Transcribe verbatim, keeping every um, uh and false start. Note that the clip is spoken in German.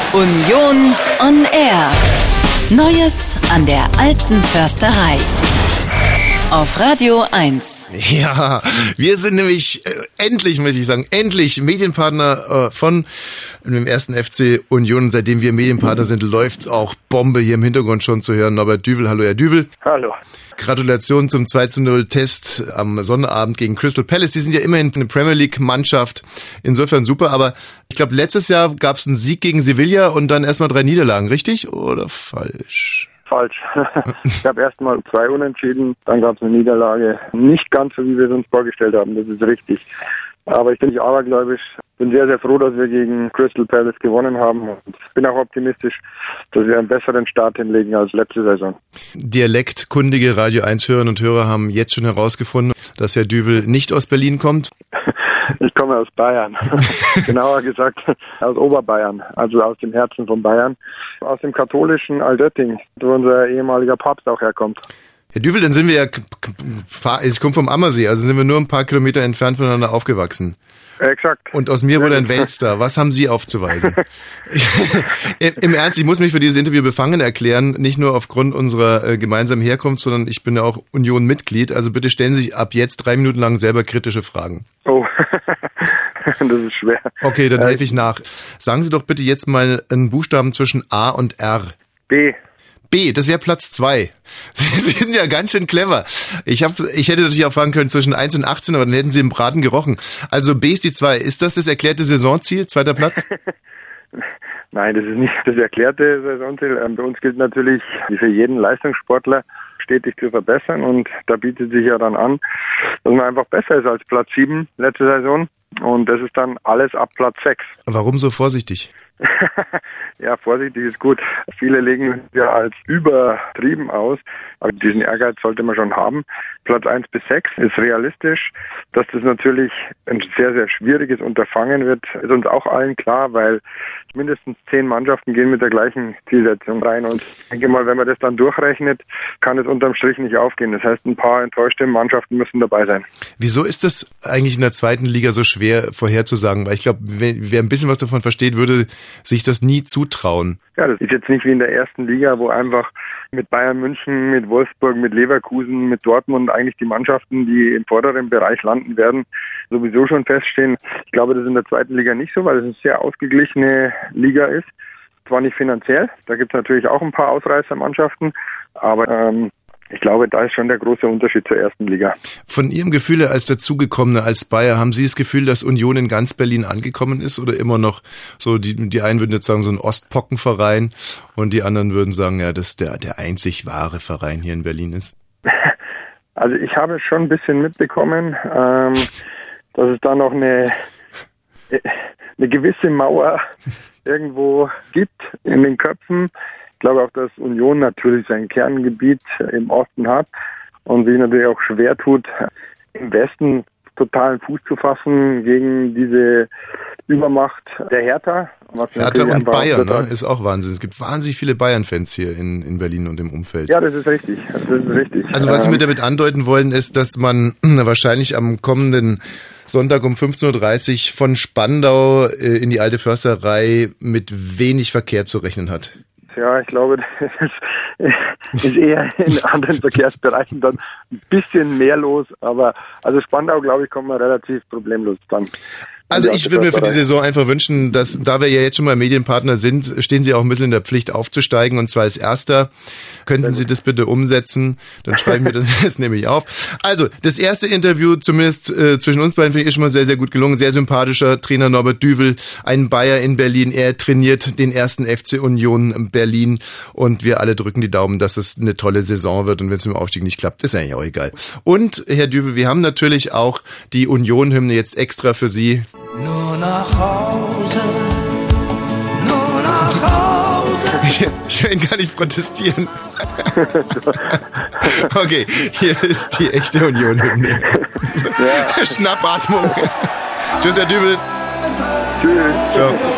Union on Air. Neues an der alten Försterei. Auf Radio eins. Ja, wir sind nämlich äh, endlich, muss ich sagen, endlich Medienpartner äh, von dem ersten F C Union. Seitdem wir Medienpartner sind, läuft's auch Bombe hier im Hintergrund schon zu hören. Norbert Düvel, hallo Herr Düvel. Hallo. Gratulation zum zwei zu null Test am Sonnabend gegen Crystal Palace. Die sind ja immerhin eine Premier League Mannschaft. Insofern super, aber ich glaube, letztes Jahr gab es einen Sieg gegen Sevilla und dann erstmal drei Niederlagen, richtig oder falsch? Falsch. Ich habe erstmal zwei Unentschieden, dann gab es eine Niederlage. Nicht ganz so, wie wir es uns vorgestellt haben, das ist richtig. Aber ich bin nicht abergläubisch. Bin sehr, sehr froh, dass wir gegen Crystal Palace gewonnen haben und bin auch optimistisch, dass wir einen besseren Start hinlegen als letzte Saison. Dialektkundige Radio eins Hörerinnen und Hörer haben jetzt schon herausgefunden, dass Herr Düvel nicht aus Berlin kommt. Ich komme aus Bayern, genauer gesagt aus Oberbayern, also aus dem Herzen von Bayern, aus dem katholischen Altötting, wo unser ehemaliger Papst auch herkommt. Herr Düvel, dann sind wir ja, ich komme vom Ammersee, also sind wir nur ein paar Kilometer entfernt voneinander aufgewachsen. Exakt. Und aus mir wurde ein Weltstar. Was haben Sie aufzuweisen? Im Ernst, ich muss mich für dieses Interview befangen erklären, nicht nur aufgrund unserer äh, gemeinsamen Herkunft, sondern ich bin ja auch Union-Mitglied. Also bitte stellen Sie sich ab jetzt drei Minuten lang selber kritische Fragen. Oh, das ist schwer. Okay, dann helfe ich nach. Sagen Sie doch bitte jetzt mal einen Buchstaben zwischen A und R. B. B, das wäre Platz zwei. Sie, Sie sind ja ganz schön clever. Ich hab, ich hätte natürlich auch fragen können zwischen eins und achtzehn, aber dann hätten Sie im Braten gerochen. Also B ist die zwei. Ist das das erklärte Saisonziel, zweiter Platz? Nein, das ist nicht das erklärte Saisonziel. Bei uns gilt natürlich, wie für jeden Leistungssportler, stetig zu verbessern. Und da bietet sich ja dann an, dass man einfach besser ist als Platz sieben letzte Saison. Und das ist dann alles ab Platz sechs. Warum so vorsichtig? Ja, vorsichtig ist gut. Viele legen es ja als übertrieben aus, aber diesen Ehrgeiz sollte man schon haben. Platz eins bis sechs ist realistisch. Dass das natürlich ein sehr, sehr schwieriges Unterfangen wird, ist uns auch allen klar, weil mindestens zehn Mannschaften gehen mit der gleichen Zielsetzung rein. Und ich denke mal, wenn man das dann durchrechnet, kann es unterm Strich nicht aufgehen. Das heißt, ein paar enttäuschte Mannschaften müssen dabei sein. Wieso ist das eigentlich in der zweiten Liga so schwer vorherzusagen? Weil ich glaube, wer ein bisschen was davon versteht, würde sich das nie zutrauen. Ja, das ist jetzt nicht wie in der ersten Liga, wo einfach mit Bayern München, mit Wolfsburg, mit Leverkusen, mit Dortmund eigentlich die Mannschaften, die im vorderen Bereich landen werden, sowieso schon feststehen. Ich glaube, das ist in der zweiten Liga nicht so, weil es eine sehr ausgeglichene Liga ist. Zwar nicht finanziell, da gibt es natürlich auch ein paar Ausreißermannschaften, aber ähm, ich glaube, da ist schon der große Unterschied zur ersten Liga. Von Ihrem Gefühl als Dazugekommene, als Bayer, haben Sie das Gefühl, dass Union in ganz Berlin angekommen ist oder immer noch so, die, die einen würden jetzt sagen, so ein Ostpockenverein und die anderen würden sagen, ja, dass der, der einzig wahre Verein hier in Berlin ist? Also ich habe schon ein bisschen mitbekommen, ähm, dass es da noch eine, eine gewisse Mauer irgendwo gibt in den Köpfen. Ich glaube auch, dass Union natürlich sein Kerngebiet im Osten hat und sich natürlich auch schwer tut, im Westen totalen Fuß zu fassen gegen diese Übermacht der Hertha. Was Hertha und Bayern, ne, ist auch Wahnsinn. Es gibt wahnsinnig viele Bayern-Fans hier in, in Berlin und im Umfeld. Ja, das ist richtig. Das ist richtig. Also was ähm, Sie mir damit andeuten wollen, ist, dass man wahrscheinlich am kommenden Sonntag um fünfzehn Uhr dreißig von Spandau äh, in die alte Försterei mit wenig Verkehr zu rechnen hat. Ja, ich glaube, das ist, ist eher in anderen Verkehrsbereichen dann ein bisschen mehr los, aber also Spandau, glaube ich, kommt man relativ problemlos dann. Also ich würde mir für die Saison einfach wünschen, dass, da wir ja jetzt schon mal Medienpartner sind, stehen Sie auch ein bisschen in der Pflicht aufzusteigen und zwar als Erster. Könnten Sie das bitte umsetzen? Dann schreiben wir das jetzt nämlich auf. Also, das erste Interview, zumindest äh, zwischen uns beiden, finde ich, ist schon mal sehr, sehr gut gelungen. Sehr sympathischer Trainer Norbert Düvel, ein Bayer in Berlin. Er trainiert den ersten F C Union Berlin und wir alle drücken die Daumen, dass es eine tolle Saison wird und wenn es im Aufstieg nicht klappt, ist eigentlich auch egal. Und, Herr Düvel, wir haben natürlich auch die Union-Hymne jetzt extra für Sie. Nur nach Hause, nur nach Hause. Ich, ich will gar nicht protestieren. Okay, hier ist die echte Union-Hymne. Ja. Schnappatmung. Tschüss, Herr Düvel. Tschüss. Ciao.